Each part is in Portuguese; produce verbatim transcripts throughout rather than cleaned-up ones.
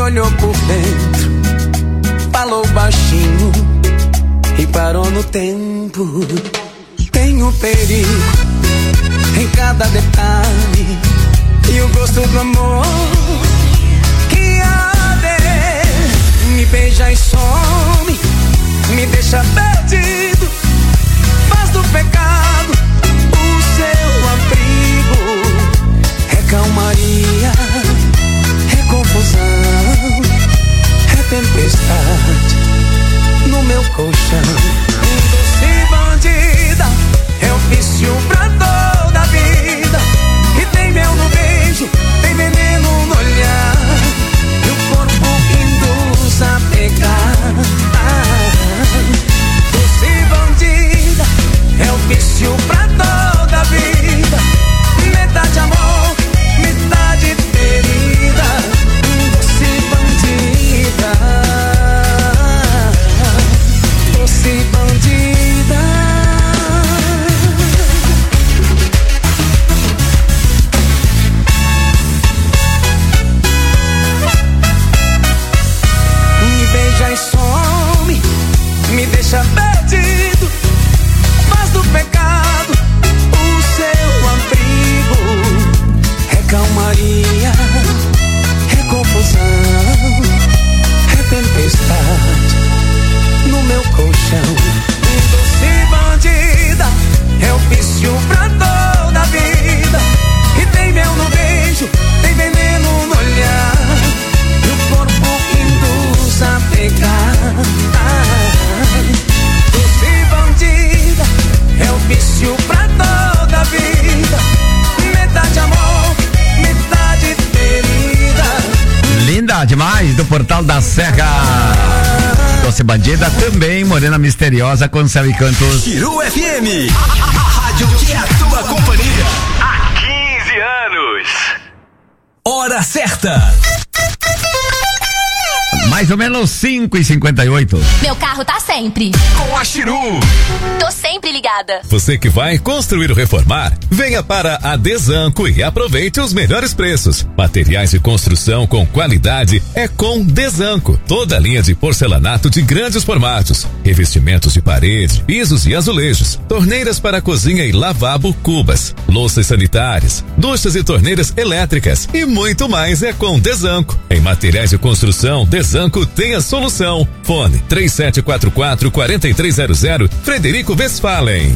olhou por dentro, falou baixinho e parou no tempo. Tem o perigo em cada detalhe e o gosto do amor que arde. Me beija e some, me deixa perdido, faz do pecado o seu abrigo. É calmaria, é confusão, é tempestade no meu colchão. Doce bandida, é um vício pra toda a vida. E tem mel no beijo, tem veneno no olhar, e o corpo induz a pegar. Doce bandida, é um vício pra toda a vida. Metade amor, metade ferida. Doce bandida, doce bandida. Me beija e some, me deixa perdido, faz do pecado o seu abrigo. É calmaria, é confusão, é tempestade no meu colchão. Doce bandida, é o vício pra toda a vida. E tem mel no beijo, tem veneno no olhar, e o corpo induz a pegar. Doce bandida, é o vício pra toda a vida. Metade amor, metade ferida. Linda demais, do Portal da Serra. Doce bandida, também Morena Misteriosa com Céu e Cantos. Chiru F M, a, a, a rádio que é a tua companhia há quinze anos. Hora certa. Mais ou menos cinco e cinquenta e oito. Meu carro tá sempre com a Chiru. Tô sempre ligada. Você que vai construir ou reformar, venha para a Desanco e aproveite os melhores preços. Materiais de construção com qualidade é com Desanco. Toda a linha de porcelanato de grandes formatos, revestimentos de parede, pisos e azulejos, torneiras para cozinha e lavabo, cubas, louças sanitárias, duchas e torneiras elétricas e muito mais é com Desanco. Em materiais de construção, Desanco tem a solução. Fone três sete quatro quatro, quatro três zero zero, Frederico Westphalen.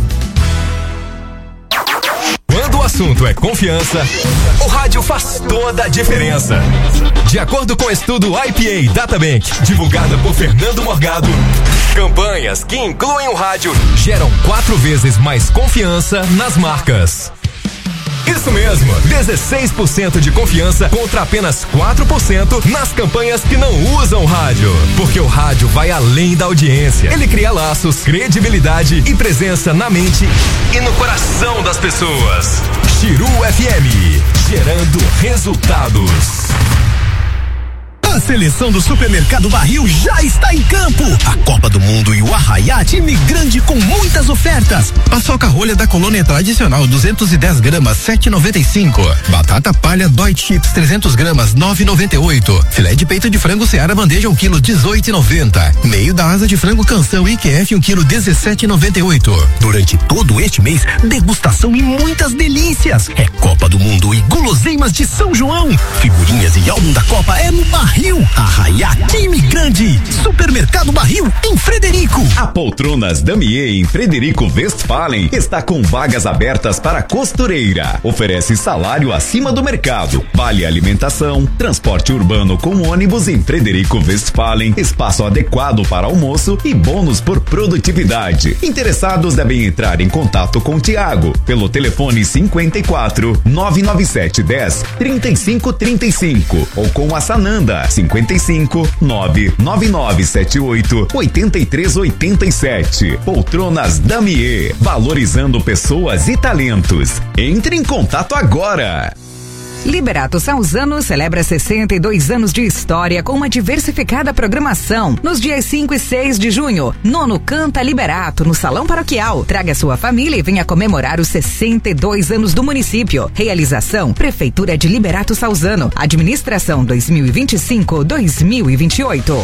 Quando o assunto é confiança, o rádio faz toda a diferença. De acordo com o estudo I P A Databank, divulgado por Fernando Morgado, campanhas que incluem o rádio geram quatro vezes mais confiança nas marcas. Isso mesmo, dezesseis por cento de confiança contra apenas quatro por cento nas campanhas que não usam rádio. Porque o rádio vai além da audiência. Ele cria laços, credibilidade e presença na mente e no coração das pessoas. Chiru F M, gerando resultados. A seleção do Supermercado Barril já está em campo. A Copa do Mundo e o Arraiá, time grande com muitas ofertas. Paçoca rolha da Colônia tradicional, duzentos e dez gramas, sete e noventa e cinco. Batata palha Dói Chips, trezentos gramas, nove e noventa e oito. Filé de peito de frango Seara bandeja, um quilo, dezoito e noventa. Meio da asa de frango Canção I Q F, um quilo, dezessete e noventa e oito. Durante todo este mês, degustação e muitas delícias. É Copa do Mundo e guloseimas de São João. Figurinhas e álbum da Copa é no Barril. Arraiá, time grande. Supermercado Barril, em Frederico. A Poltronas Damier, em Frederico Westphalen, está com vagas abertas para costureira. Oferece salário acima do mercado, vale alimentação, transporte urbano com ônibus em Frederico Westphalen, espaço adequado para almoço e bônus por produtividade. Interessados devem entrar em contato com o Tiago pelo telefone cinquenta e quatro, nove nove sete, dez, trinta e cinco, trinta e cinco ou com a Sananda cinquenta e cinco, nove nove nove sete oito, oito três oito sete. Poltronas Damier, valorizando pessoas e talentos. Entre em contato agora. Liberato Salzano celebra sessenta e dois anos de história com uma diversificada programação. Nos dias cinco e seis de junho, Nono Canta Liberato no Salão Paroquial. Traga sua família e venha comemorar os sessenta e dois anos do município. Realização Prefeitura de Liberato Salzano. Administração dois mil e vinte e cinco a dois mil e vinte e oito.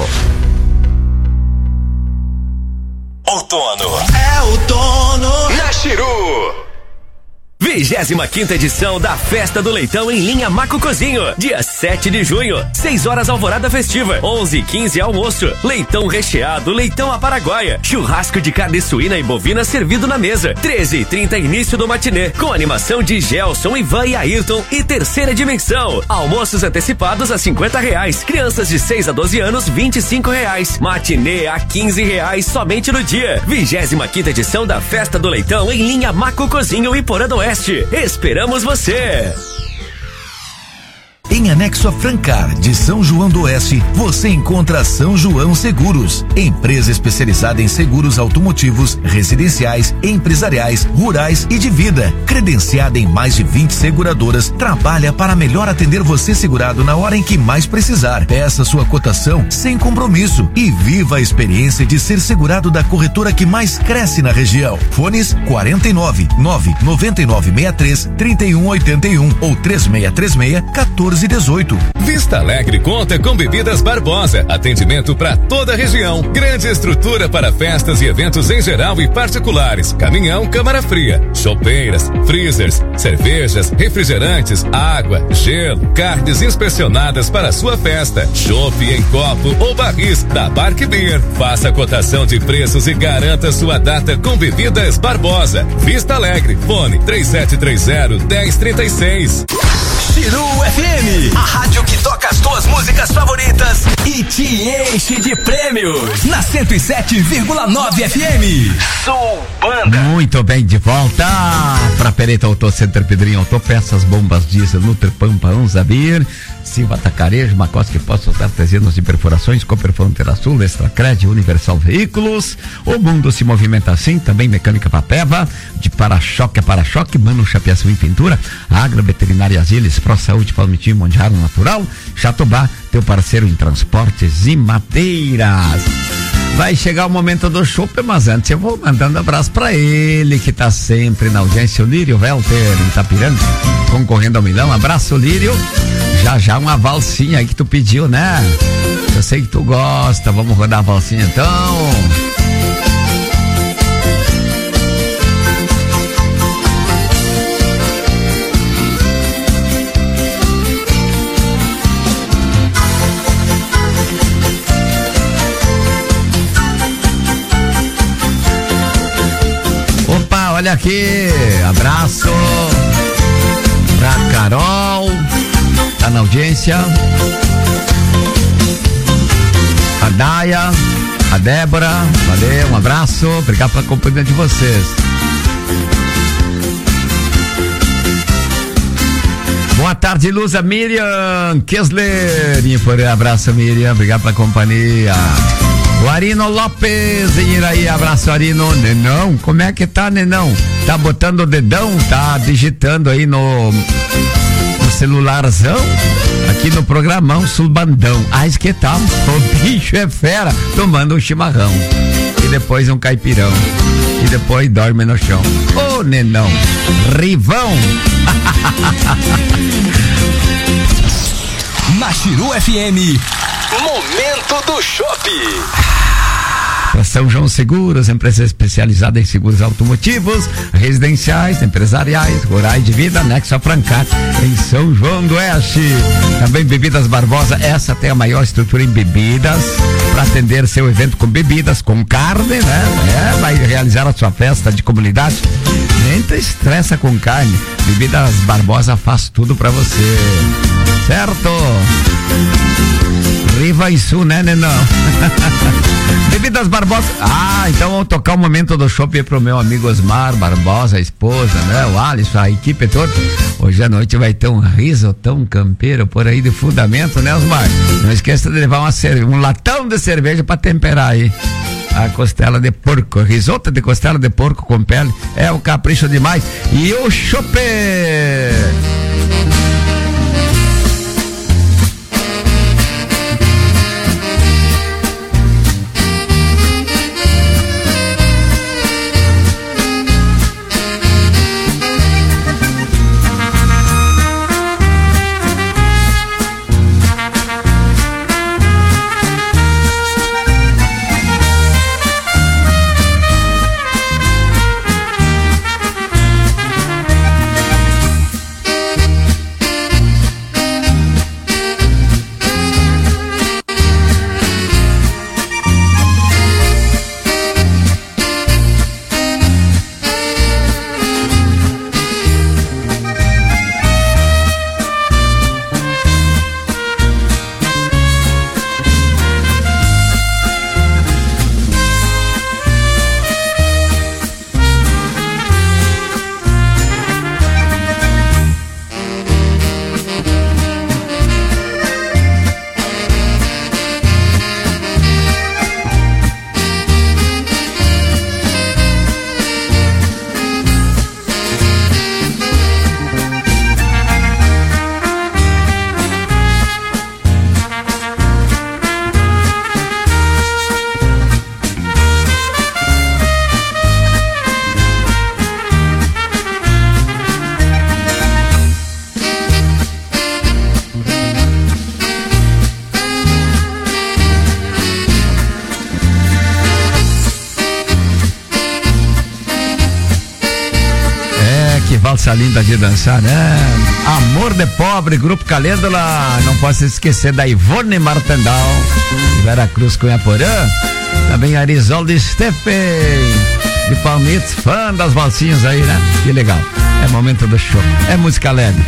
Outono. É outono. Na Chiru. vigésima quinta edição da Festa do Leitão em linha Maco Cozinho. Dia sete de junho, seis horas alvorada festiva, onze e quinze almoço. Leitão recheado, leitão à paraguaia, churrasco de carne suína e bovina servido na mesa. treze e trinta início do matinê, com animação de Gelson, Ivan e Ayrton e Terceira Dimensão. Almoços antecipados a cinquenta reais. Crianças de seis a doze anos, vinte e cinco reais. Matinê a quinze reais somente no dia. vigésima quinta edição da Festa do Leitão em linha Maco Cozinho e Porã do Oeste. Esperamos você! Em anexo a Francar, de São João do Oeste, você encontra São João Seguros, empresa especializada em seguros automotivos, residenciais, empresariais, rurais e de vida. Credenciada em mais de vinte seguradoras, trabalha para melhor atender você segurado na hora em que mais precisar. Peça sua cotação sem compromisso e viva a experiência de ser segurado da corretora que mais cresce na região. Fones quarenta e nove, nove noventa e nove sessenta e três, trinta e um oitenta e um ou três seis três seis, quatorze dezoito. Vista Alegre conta com Bebidas Barbosa, atendimento para toda a região, grande estrutura para festas e eventos em geral e particulares, caminhão câmara fria, chopeiras, freezers, cervejas, refrigerantes, água, gelo, carnes inspecionadas para sua festa, chopp em copo ou barris da Barque Beer. Faça a cotação de preços e garanta sua data com Bebidas Barbosa. Vista Alegre, fone três sete três zero, um zero três seis. Chiru F M, a rádio que toca as tuas músicas favoritas e te enche de prêmios. Na cento e sete vírgula nove F M. Sou Banda. Muito bem, de volta para Pereta Auto Center Pedrinho Autopeças, bombas diesel, Nutripampa, Anzabir, Silva Atacarejo, Macos que possa usar artesianos de perfurações, Cooper Fronteira Sul, Extracred, Universal Veículos. O mundo se movimenta assim, também Mecânica Papeva, de para-choque a para-choque, Mano Chapeação e Pintura, Agro Veterinária Aziles, Pro Saúde, Palmitinho, Mondial Natural, Jatobá, teu parceiro em transportes e madeiras. Vai chegar o momento do chopp, mas antes eu vou mandando abraço pra ele, que tá sempre na audiência, o Lírio Welter, em Itapiranga, concorrendo ao milhão. Abraço, Lírio. Já já uma valsinha aí que tu pediu, né? Eu sei que tu gosta, vamos rodar a valsinha então. Olha aqui, abraço pra Carol, tá na audiência, a Daia, a Débora, valeu, um abraço, obrigado pela companhia de vocês. Boa tarde, Luza, Miriam Kessler, um abraço, Miriam, obrigado pela companhia. O Arino Lopes em Iraí, abraço, Arino. Nenão, como é que tá, Nenão? Tá botando o dedão, tá digitando aí no, no celularzão, aqui no programão Sulbandão. Ah, isso que tal? O bicho é fera, tomando um chimarrão. E depois um caipirão. E depois dorme no chão. Ô, oh, Nenão, Rivão. Na Chiru F M, momento do chopp. São João Seguros, empresa especializada em seguros automotivos, residenciais, empresariais, rurais de vida, anexo a Francar, em São João do Oeste. Também Bebidas Barbosa, essa tem a maior estrutura em bebidas, para atender seu evento com bebidas, com carne, né? É, vai realizar a sua festa de comunidade. Nem te estressa com carne. Bebidas Barbosa faz tudo para você. Certo? Riva e Sul, né, Nenão? Bebidas Barbosa. Ah, então vamos tocar o momento do shopping pro meu amigo Osmar Barbosa, a esposa, né? O Alisson, a equipe toda. Hoje à noite vai ter um risotão campeiro por aí de fundamento, né, Osmar? Não esqueça de levar uma cerve- um latão de cerveja pra temperar aí a costela de porco, risoto de costela de porco com pele, é um capricho demais. E o chope valsa linda de dançar, né? Amor de Pobre, Grupo Calêndula. Não posso esquecer da Ivone Martendal, de Vera Cruz, Cunhaporã. Também Arisoldo Steffen, de Palmitos, fã das valsinhas aí, né? Que legal. É momento do show. É música alegre.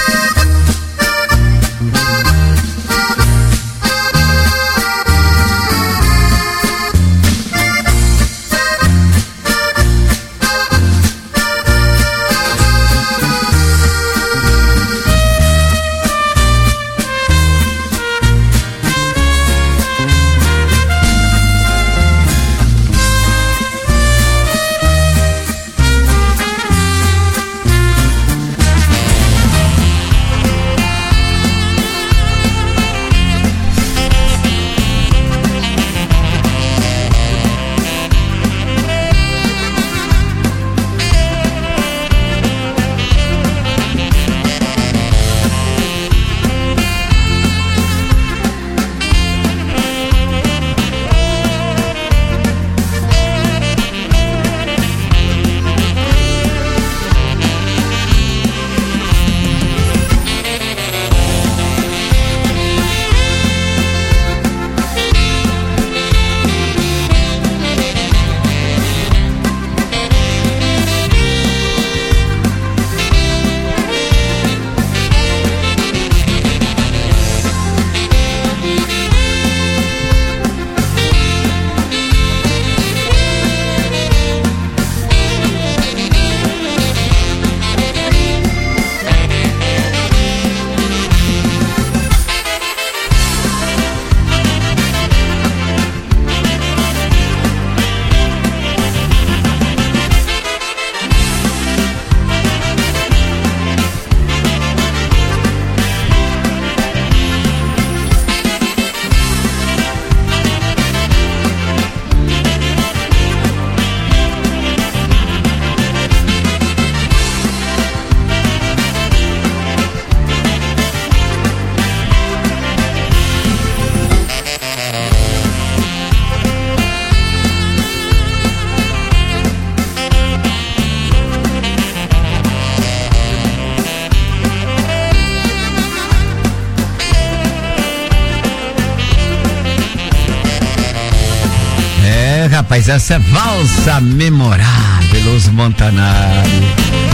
Rapaz, essa é valsa memorável, os Montanari,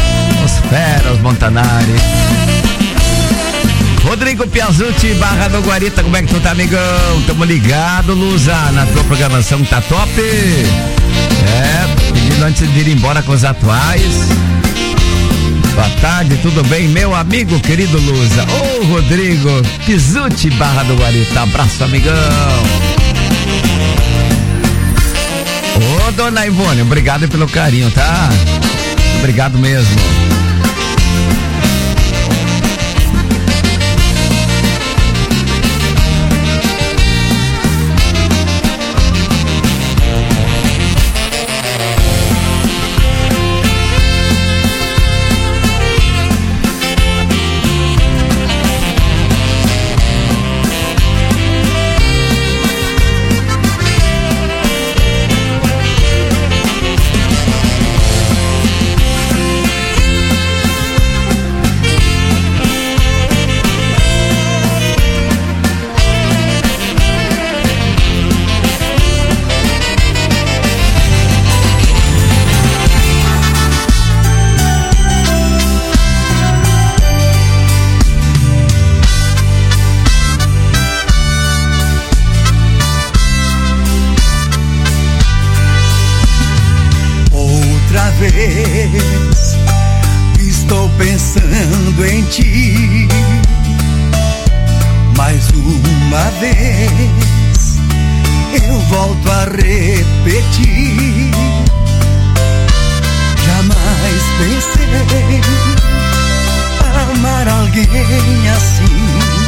os feras Montanari. Rodrigo Piazzutti, Barra do Guarita, como é que tu tá, amigão? Tamo ligado, Luza, na tua programação tá top. É, pedindo antes de ir embora com os atuais. Boa tarde, tudo bem, meu amigo querido Luza? Ô, Rodrigo Piazzutti, Barra do Guarita, abraço, amigão. Ô, dona Ivone, obrigado pelo carinho, tá? Obrigado mesmo. Estou pensando em ti mais uma vez. Eu volto a repetir. Jamais pensei amar alguém assim.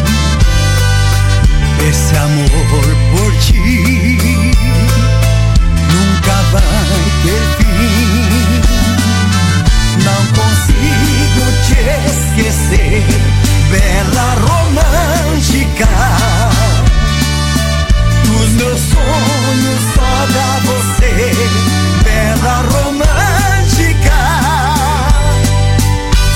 Esse amor por ti nunca vai ter fim. Não consigo te esquecer, bela romântica. Dos meus sonhos só dá você, bela romântica.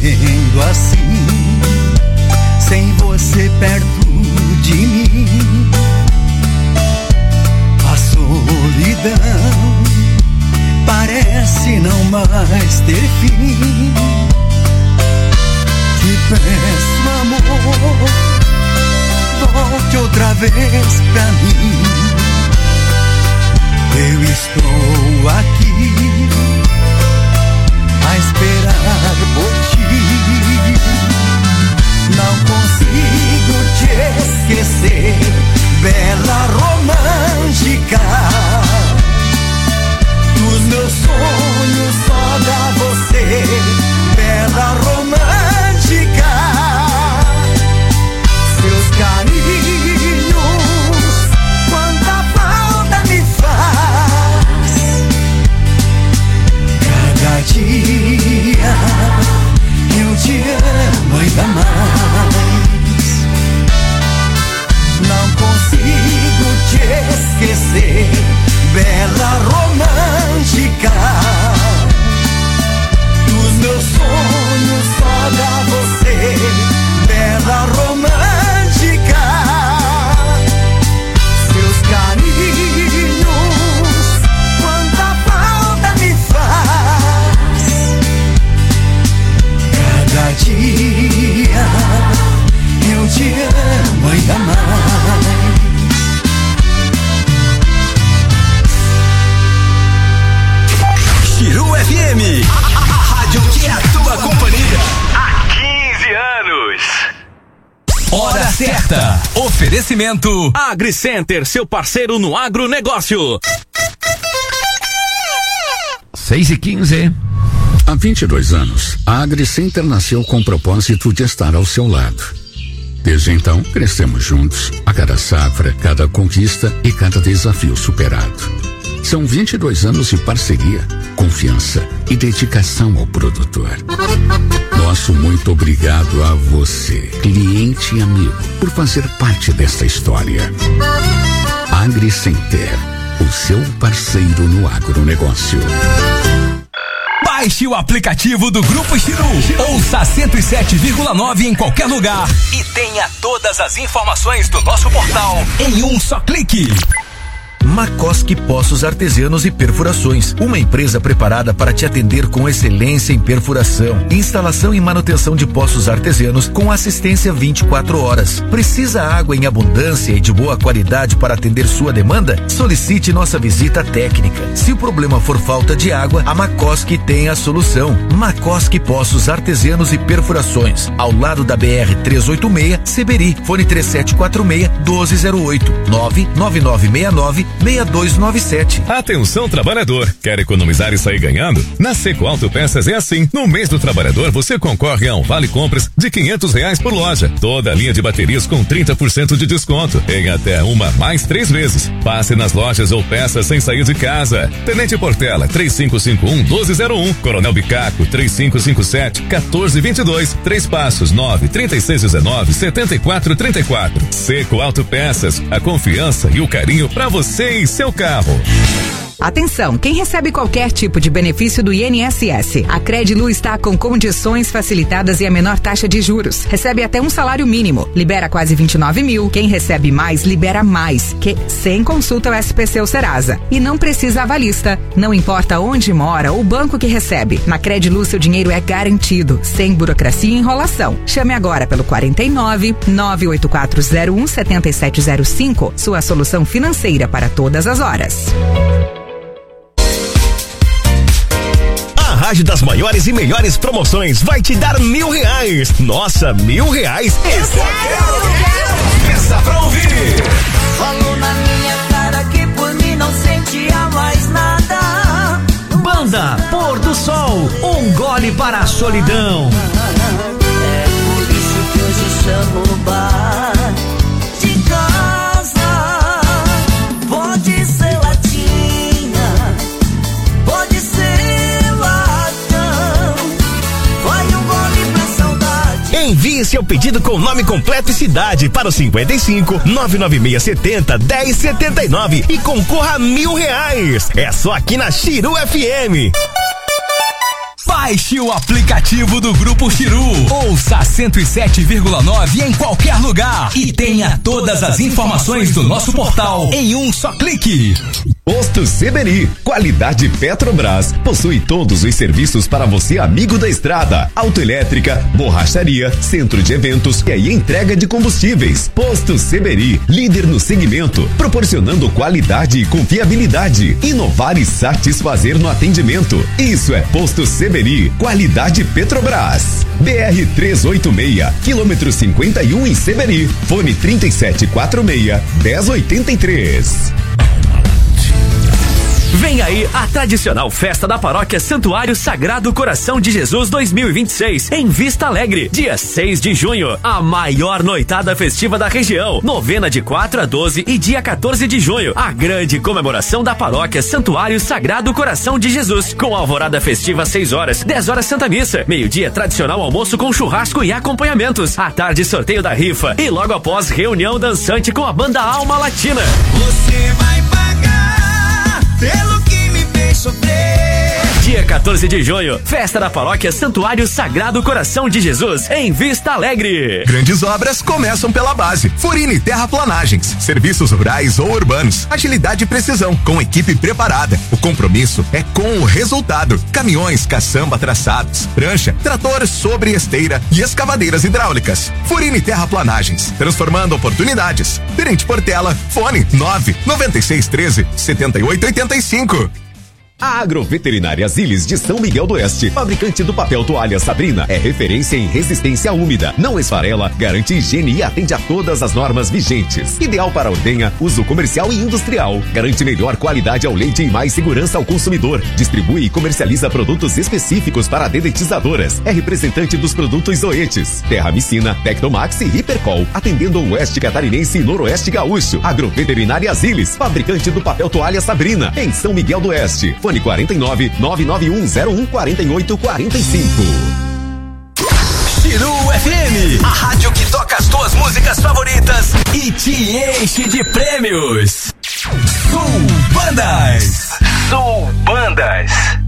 vivendo assim, sem você perto de mim. A solidão parece não mais ter fim. Te peço, amor, volte outra vez pra mim. Eu estou aqui a esperar por ti. Não consigo te esquecer, bela romântica. Dos meus sonhos só dá você, bela romântica. Seus carinhos, quanta falta me faz. Cada dia eu te amo ainda mais. Não consigo te esquecer, bela romântica. Dos meus sonhos só dá você, bela romântica. Seus carinhos, quanta falta me faz. Cada dia eu te amo ainda mais. Chiru F M, a, a, a rádio que é a tua companhia há quinze anos. Hora certa. Oferecimento AgriCenter, seu parceiro no agronegócio. seis e quinze. Há vinte e dois anos, a AgriCenter nasceu com o propósito de estar ao seu lado. Desde então, crescemos juntos, a cada safra, cada conquista e cada desafio superado. São vinte e dois anos de parceria, confiança e dedicação ao produtor. Nosso muito obrigado a você, cliente e amigo, por fazer parte desta história. AgriCenter, o seu parceiro no agronegócio. Baixe o aplicativo do Grupo Chiru. Ouça cento e sete vírgula nove em qualquer lugar e tenha todas as informações do nosso portal em um só clique. Macoski Poços Artesianos e Perfurações, uma empresa preparada para te atender com excelência em perfuração, instalação e manutenção de poços artesianos com assistência vinte e quatro horas. Precisa água em abundância e de boa qualidade para atender sua demanda? Solicite nossa visita técnica. Se o problema for falta de água, a Macoski tem a solução. Macoski Poços Artesianos e Perfurações, ao lado da B R trezentos e oitenta e seis, Seberi. Fone três sete quatro seis, um dois zero oito, nove nove nove seis nove seis dois nove sete. Atenção, trabalhador. Quer economizar e sair ganhando? Na Seco Autopeças é assim. No mês do trabalhador, você concorre a um vale compras de quinhentos reais por loja. Toda a linha de baterias com trinta por cento de desconto. Em até uma mais três vezes. Passe nas lojas ou peças sem sair de casa. Tenente Portela, três cinco cinco um, um dois zero um. Coronel Bicaco, três cinco cinco sete, um quatro dois dois. Três Passos, nove trinta e seis dezenove, setenta e quatro trinta e quatro. Seco Autopeças, a confiança e o carinho pra você e seu carro. Atenção, quem recebe qualquer tipo de benefício do I N S S, a Credilu está com condições facilitadas e a menor taxa de juros. Recebe até um salário mínimo, libera quase vinte e nove mil. Quem recebe mais, libera mais, que sem consulta ao S P C ou Serasa. E não precisa avalista. Não importa onde mora ou o banco que recebe. Na Credilu, seu dinheiro é garantido, sem burocracia e enrolação. Chame agora pelo quarenta e nove, nove oito quatro zero um, sete sete zero cinco, sua solução financeira para todas as horas. A Rádio das maiores e melhores promoções vai te dar mil reais. Nossa, mil reais? Eu Esse quero, eu quero. Pensa pra ouvir. Falou na minha cara que por mim não sentia mais nada. Banda Pôr do Sol, um gole para a solidão. É por isso que hoje chamo o bar de casa. Pode ser latinha, pode ser latão. Vai um gole pra saudade. Envie seu pedido com nome completo e cidade para o cinquenta e cinco, nove nove seis setenta, dez setenta e nove e concorra a mil reais. É só aqui na Chiru F M. Baixe o aplicativo do Grupo Chiru. Ouça cento e sete vírgula nove em qualquer lugar e tenha todas as informações do nosso portal em um só clique. Posto Seberi, qualidade Petrobras, possui todos os serviços para você, amigo da estrada: autoelétrica, borracharia, centro de eventos e entrega de combustíveis. Posto Seberi, líder no segmento, proporcionando qualidade e confiabilidade, inovar e satisfazer no atendimento. Isso é Posto Seberi, qualidade Petrobras. B R trezentos e oitenta e seis, quilômetro cinquenta e um em Seberi. Fone trinta e sete quarenta e seis, dez oitenta e três. Vem aí a tradicional festa da Paróquia Santuário Sagrado Coração de Jesus dois mil e vinte e seis em Vista Alegre, dia seis de junho, a maior noitada festiva da região, novena de quatro a doze e dia quatorze de junho, a grande comemoração da Paróquia Santuário Sagrado Coração de Jesus, com alvorada festiva às seis horas, dez horas Santa Missa, meio-dia tradicional almoço com churrasco e acompanhamentos, à tarde sorteio da rifa e logo após reunião dançante com a banda Alma Latina. Você vai pagar pelo que me fez sofrer. Dia quatorze de junho, festa da Paróquia Santuário Sagrado Coração de Jesus, em Vista Alegre. Grandes obras começam pela base. Furine Terraplanagens, serviços rurais ou urbanos, agilidade e precisão, com equipe preparada. O compromisso é com o resultado. Caminhões, caçamba traçados, prancha, trator sobre esteira e escavadeiras hidráulicas. Furine Terraplanagens, transformando oportunidades. Tenente Portela, fone nove nove seis um três sete oito oito cinco. A Agroveterinária Zilis de São Miguel do Oeste, fabricante do papel toalha Sabrina, é referência em resistência úmida, não esfarela, garante higiene e atende a todas as normas vigentes. Ideal para ordenha, uso comercial e industrial. Garante melhor qualidade ao leite e mais segurança ao consumidor. Distribui e comercializa produtos específicos para dedetizadoras. É representante dos produtos Zoetis, Terramicina, Tectomax e Hipercol, atendendo o Oeste Catarinense e Noroeste Gaúcho. Agroveterinária Zilis, fabricante do papel toalha Sabrina, em São Miguel do Oeste. Fone quarenta e nove, nove nove um zero um, quarenta e oito quarenta e cinco. Chiru F M, a rádio que toca as tuas músicas favoritas e te enche de prêmios. Sul Bandas. Sul Bandas.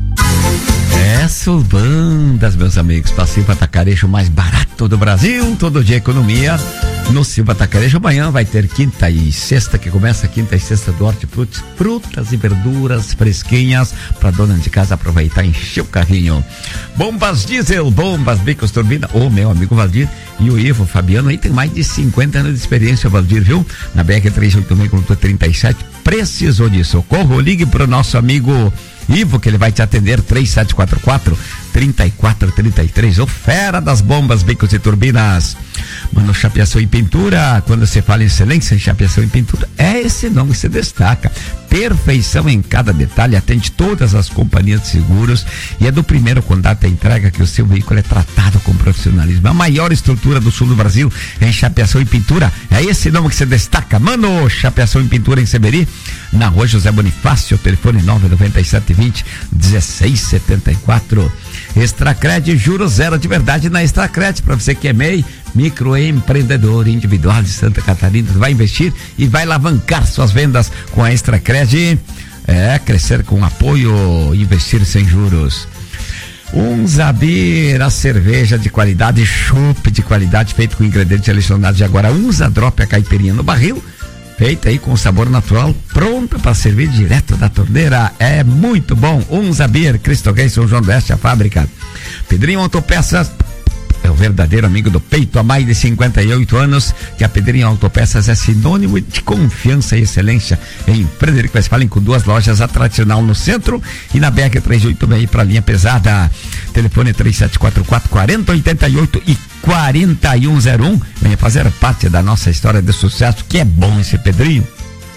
É, Sul Bandas, meus amigos, para Silva Atacarejo mais barato do Brasil, todo dia economia. No Silva Atacarejo amanhã vai ter quinta e sexta, que começa quinta e sexta do hortifruti, frutas e verduras fresquinhas para dona de casa aproveitar e encher o carrinho. Bombas diesel, bombas, bicos, turbina. Ô, meu amigo Valdir e o Ivo Fabiano aí tem mais de cinquenta anos de experiência, Valdir, viu? Na B R trezentos e oitenta e seis, trinta e sete, precisou de socorro, ligue pro nosso amigo Ivo, que ele vai te atender. Três sete quatro quatro, três quatro três três. O fera das bombas, bicos e turbinas. Mano, chapeação e pintura. Quando você fala em excelência em chapeação e pintura, é esse nome que se destaca. Perfeição em cada detalhe, atende todas as companhias de seguros e é do primeiro contato à entrega que o seu veículo é tratado com profissionalismo. A maior estrutura do sul do Brasil em chapeação e pintura, é esse nome que se destaca. Mano, chapeação e pintura em Seberi, na rua José Bonifácio, telefone nove nove sete dois zero, um seis sete quatro. Extracred, juros zero de verdade na Extracred, para você que é M E I, microempreendedor individual de Santa Catarina, vai investir e vai alavancar suas vendas com a Extracred. É, crescer com apoio, investir sem juros. Um Zabir, a cerveja de qualidade, chopp de qualidade, feito com ingredientes selecionados de agora. Unza Drop, a caipirinha no barril, feita aí com sabor natural, pronta para servir direto da torneira. É muito bom. Um Zabir, Cristo Rei, São João do Oeste, a fábrica. Pedrinho Autopeças é o verdadeiro amigo do peito há mais de cinquenta e oito anos, que a Pedrinho Autopeças é sinônimo de confiança e excelência em Frederico Westphalen, com duas lojas, a tradicional no centro e na B R trezentos e oitenta e seis para a linha pesada. Telefone três sete quatro quatro, quarenta oitenta e oito e quarenta e um zero um. Venha fazer parte da nossa história de sucesso, que é bom esse Pedrinho.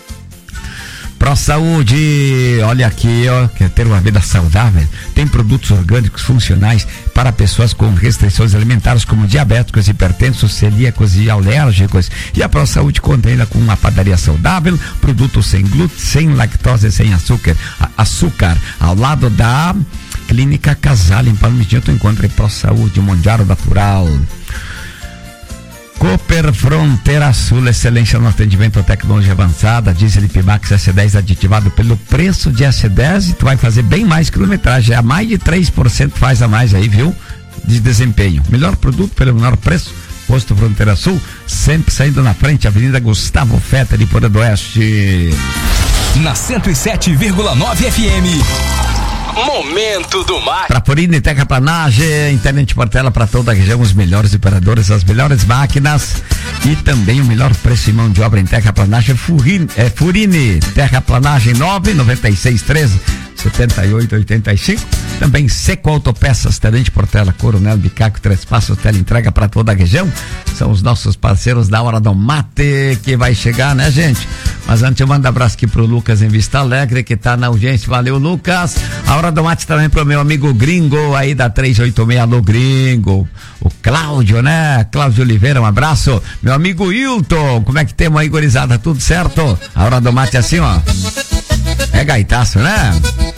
Pro Saúde, olha aqui, ó, quer ter uma vida saudável? Tem produtos orgânicos funcionais para pessoas com restrições alimentares, como diabéticos, hipertensos, celíacos e alérgicos. E a Pro Saúde conta ainda com uma padaria saudável, produtos sem glúten, sem lactose, sem açúcar, açúcar, ao lado da Clínica Casal, em Palmeiras. Tu encontra em Pro Saúde, Mondial Natural. Cooper Fronteira Sul, excelência no atendimento à tecnologia avançada, diesel I P Max S dez aditivado pelo preço de S dez e tu vai fazer bem mais quilometragem, a mais de três por cento faz a mais aí, viu? De desempenho. Melhor produto pelo menor preço, Posto Fronteira Sul, sempre saindo na frente, Avenida Gustavo Feta de Poder do Oeste. Na cento e sete vírgula nove F M. Momento do Mar. Para Furini Terraplanagem, internet Portela para toda a região, os melhores operadores, as melhores máquinas e também o melhor preço e mão de obra em terraplanagem. Furini, é Furini Terraplanagem nove nove seis treze setenta e oito oitenta e cinco. Também Seco Autopeças, Tenente Portela, Coronel Bicaco, Três Passos, tela entrega para toda a região. São os nossos parceiros da Hora do Mate que vai chegar, né, gente? Mas antes eu mando um abraço aqui pro Lucas em Vista Alegre, que tá na audiência. Valeu, Lucas. A Hora do Mate também pro meu amigo Gringo aí da trezentos e oitenta e seis. Alô, Gringo. O Cláudio, né? Cláudio Oliveira, um abraço. Meu amigo Hilton, como é que temos aí, gurizada? Tudo certo? A Hora do Mate é assim, ó. É gaitaço, né?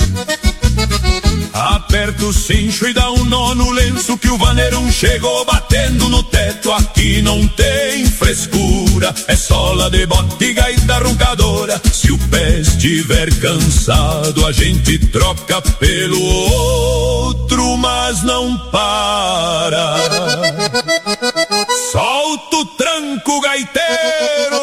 Aperta o cincho e dá um nó no lenço que o vaneirão chegou batendo no teto. Aqui não tem frescura, é sola de bote e gaita roncadora. Se o pé estiver cansado, a gente troca pelo outro, mas não para. Solta o tranco, gaiteiro.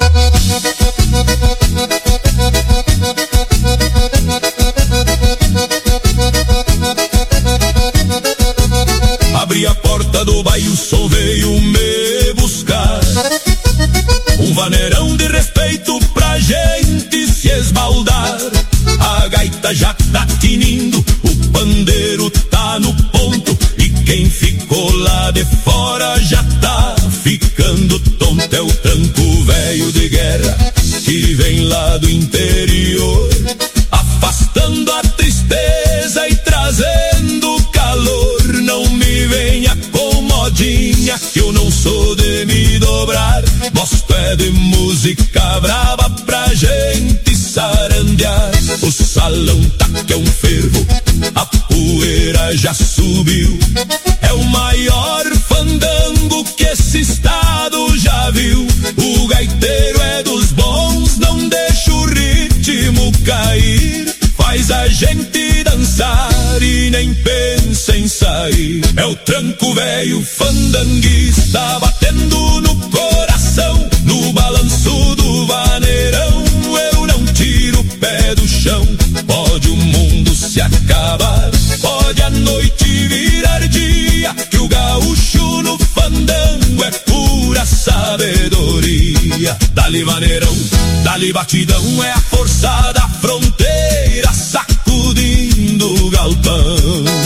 Abri a porta do bairro, só veio me buscar. Um vaneirão de respeito pra gente se esbaldar. A gaita já tá tinindo, o pandeiro tá no ponto. E quem ficou lá de fora já tá ficando tonto. É o tranco velho de guerra que vem lá do interior, afastando a tristeza e trazendo calor. Não me venha com modinha, que eu não sou de me dobrar. Gosto é de música brava pra gente sarandear. O salão tá que é um fervo, a poeira já subiu. É o maior fandango que esse estado já viu. O gaiteiro é dos bons, não deixa o ritmo cair. Faz a gente dançar e nem pensa em sair. É o tranco velho fandanguista batendo no coração. No balanço do vaneirão eu não tiro o pé do chão. Pode o mundo se acabar, pode a noite virar dia, que o gaúcho no fandango é pura sabedoria. Dali vaneirão, dali batidão, é a força da fronteira sacudindo o galpão.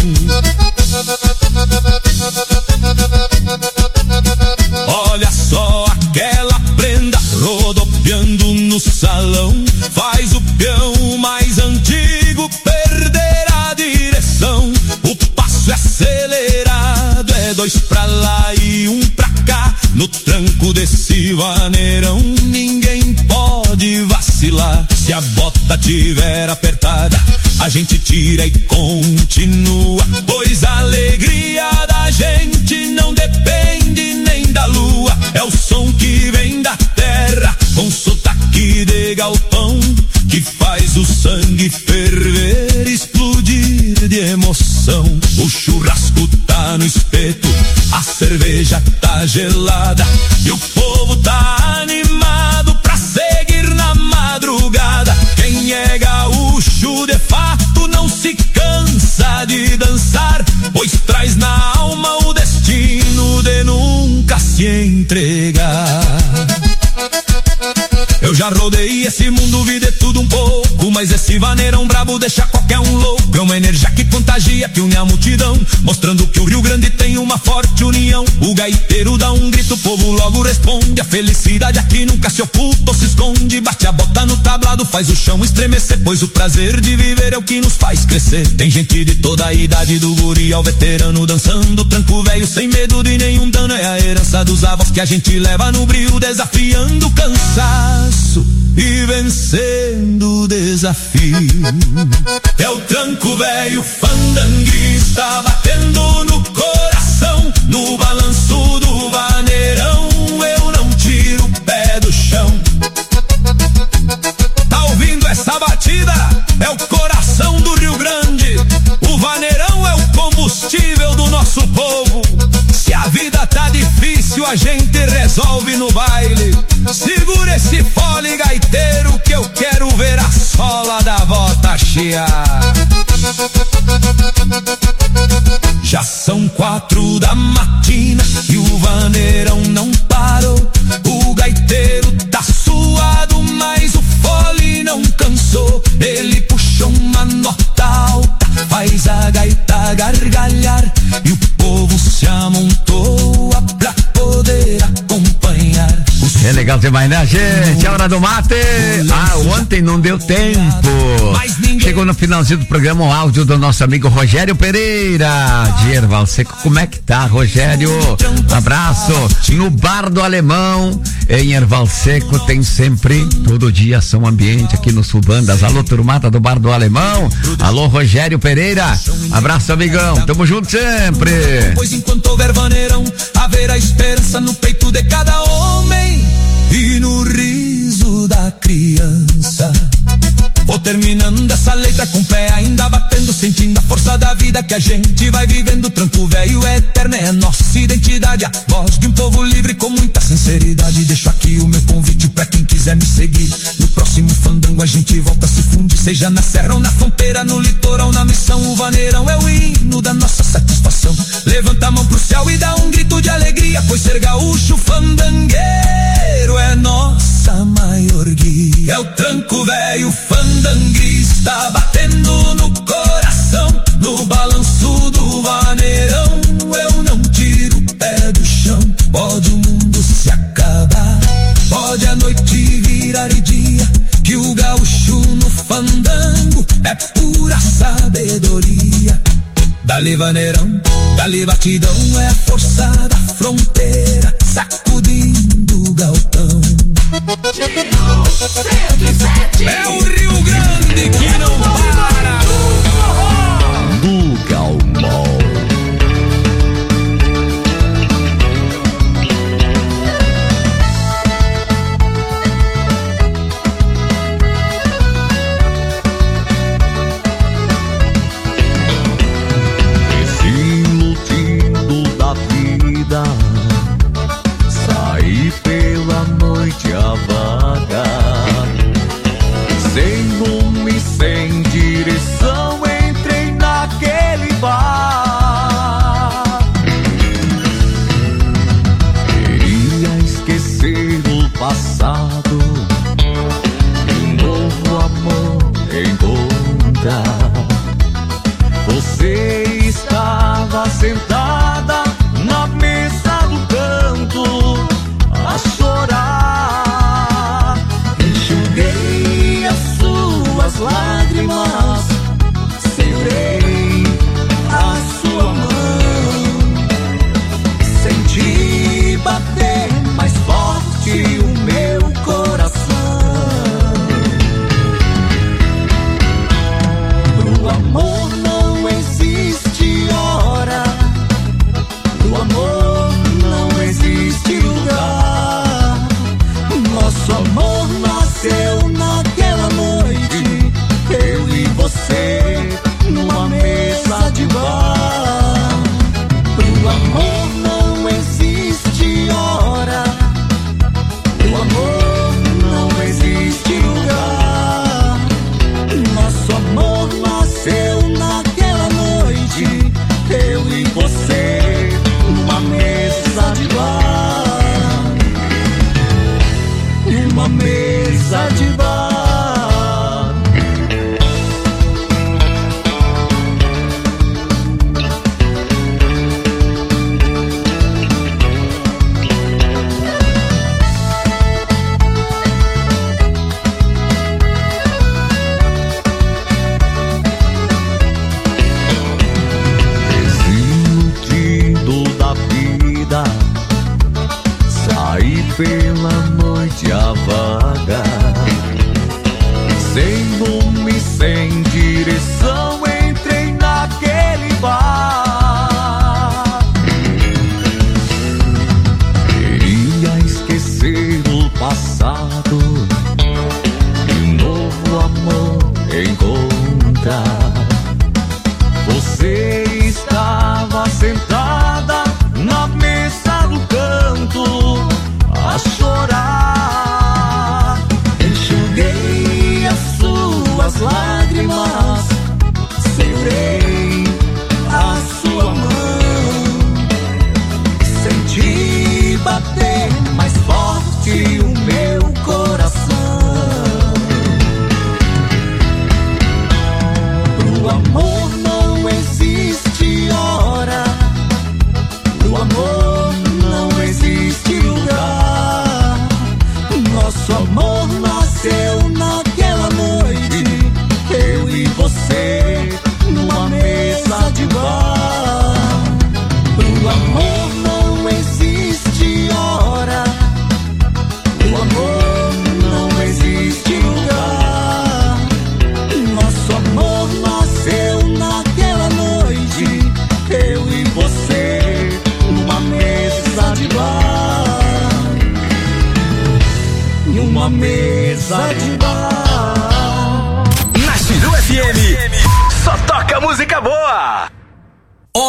Olha só aquela prenda rodopiando no salão. Faz o peão mais antigo perder a direção. O passo é acelerado, é dois pra lá e um pra cá. No tranco desse vaneirão ninguém pode vacilar. Se a bota tiver apertada, a gente tira e continua. Pois a alegria da gente não depende nem da lua. É o som que vem da terra com sotaque de galpão, que faz o sangue ferver, explodir de emoção. O churrasco tá no espeto, a cerveja tá gelada e o povo tá animado pra seguir na madrugada. Quem é gaúcho de fato não se cansa de dançar, pois traz na alma o destino de nunca se entregar. Eu já rodei esse mundo, vi de tudo um pouco, mas esse vaneirão brabo deixa qualquer um louco. É uma energia que contagia, que une a multidão, mostrando que o Rio Grande tem uma forte união. O gaiteiro dá um grito, o povo logo responde. A felicidade aqui nunca se oculta ou se esconde. Bate a bota no tablado, faz o chão estremecer, pois o prazer de viver é o que nos faz crescer. Tem gente de toda a idade, do guri ao veterano, dançando tranco velho sem medo de nenhum dano. É a herança dos avós que a gente leva no brio, desafiando o cansaço e vencendo o desafio. É o tranco velho fandanguista batendo no coração. No balanço do vaneirão a gente resolve no baile. Segura esse fole, gaiteiro, que eu quero ver a sola da bota chiar. Já são quatro da matina e o vaneirão não parou. O gaiteiro tá suado, mas o fole não cansou. Ele puxou uma nota alta, faz a gaita gargalhar, e o povo se amontoa pra poder acompanhar. É legal demais, né, gente? A hora do mate. Ah, ontem não deu tempo. Chegou no finalzinho do programa um áudio do nosso amigo Rogério Pereira, de Erval Seco. Como é que tá, Rogério? Um abraço. No Bar do Alemão, em Erval Seco, tem sempre, todo dia, São Ambiente aqui no Sul Bandas. Alô, turmada do Bar do Alemão. Alô, Rogério Pereira. Abraço, amigão. Tamo junto sempre. Pois enquanto houver vaneirão, haverá esperança no peito de cada homem e no riso da criança. Vou terminando essa letra com o pé ainda batendo, sentindo a força da vida que a gente vai vivendo. Tranco velho é eterno, é a nossa identidade, a voz de um povo livre com muita sinceridade. Deixo aqui o meu convite pra quem quiser me seguir. No próximo fandango a gente volta a se fundir, seja na serra ou na fronteira, no litoral, na missão. O vaneirão é o hino da nossa satisfação. Levanta a mão pro céu e dá um grito de alegria, pois ser gaúcho fandangueiro é nossa maior guia. É o tranco velho fandanguista batendo no coração, no balanço do vaneirão. Eu não tiro o pé do chão. Pode o mundo se acabar, pode a noite virar dia, que o gaúcho no fandango é pura sabedoria. Dali vaneirão, dali batidão, é a força da fronteira sacudindo o galpão. É o Rio Grande que não para. Do Galmol. Desiludido da vida, saí pela noite a vagar, sem rumo e sem direção, entrei naquele bar. Queria esquecer o passado, um novo amor encontrar. Você estava sentada na mesa do canto a chorar. Enxuguei as suas lágrimas, segurei a sua mão, senti bater mais forte o meu coração. Pro amor não existe hora, pro amor não existe lugar. Nosso amor nasceu naquela noite, eu e você numa mesa de bar. Pro amor não existe hora, pro amor não existe lugar. Nosso amor nasceu naquela noite, eu e você numa mesa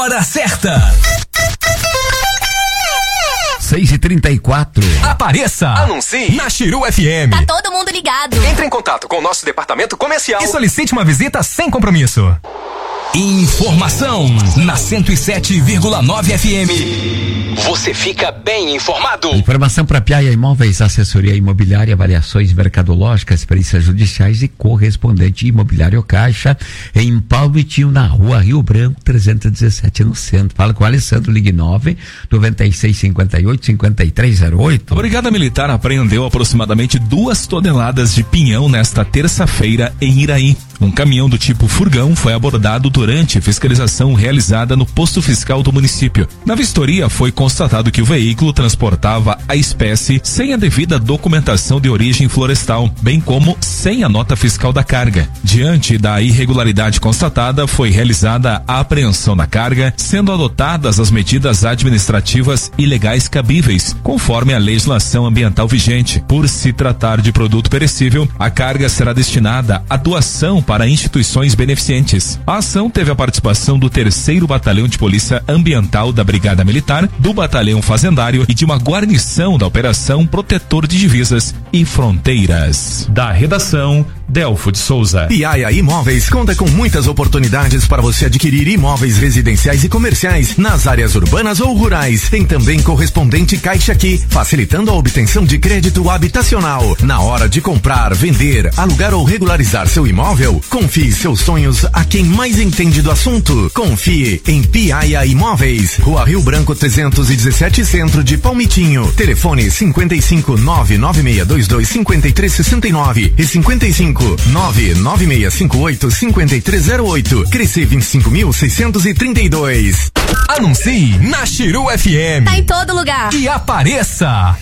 hora certa. seis e trinta e quatro. Apareça! Anuncie na Chiru F M. Tá todo mundo ligado. Entre em contato com o nosso departamento comercial e solicite uma visita sem compromisso. Informação na cento e sete vírgula nove F M. Você fica bem informado. Informação para Piaia Imóveis, assessoria imobiliária, avaliações mercadológicas, perícias judiciais e correspondente imobiliário Caixa em Palmitinho, na rua Rio Branco, trezentos e dezessete, no centro. Fala com o Alessandro, ligue nove noventa e seis, cinquenta e oito, cinquenta e três zero oito. A Brigada Militar apreendeu aproximadamente duas toneladas de pinhão nesta terça-feira em Iraí. Um caminhão do tipo furgão foi abordado durante fiscalização realizada no posto fiscal do município. Na vistoria foi constatado que o veículo transportava a espécie sem a devida documentação de origem florestal, bem como sem a nota fiscal da carga. Diante da irregularidade constatada, foi realizada a apreensão da carga, sendo adotadas as medidas administrativas e legais cabíveis, conforme a legislação ambiental vigente. Por se tratar de produto perecível, a carga será destinada à doação para instituições beneficentes. A ação teve a participação do terceiro Batalhão de Polícia Ambiental da Brigada Militar, do Batalhão Fazendário e de uma guarnição da Operação Protetor de Divisas e Fronteiras. Da redação, Delfo de Souza. Piaia Imóveis conta com muitas oportunidades para você adquirir imóveis residenciais e comerciais nas áreas urbanas ou rurais. Tem também correspondente Caixa Aqui, facilitando a obtenção de crédito habitacional. Na hora de comprar, vender, alugar ou regularizar seu imóvel, confie seus sonhos a quem mais entende do assunto. Confie em Piaia Imóveis, Rua Rio Branco trezentos e dezessete, centro de Palmitinho. Telefone cinquenta e cinco, nove nove seis dois dois, cinco três seis nove e cinquenta e cinco, nove nove seis cinco oito, cinco três zero oito. Cresce vinte e cinco mil seiscentos e trinta e dois. Anuncie na Chiru F M. Tá em todo lugar. E apareça!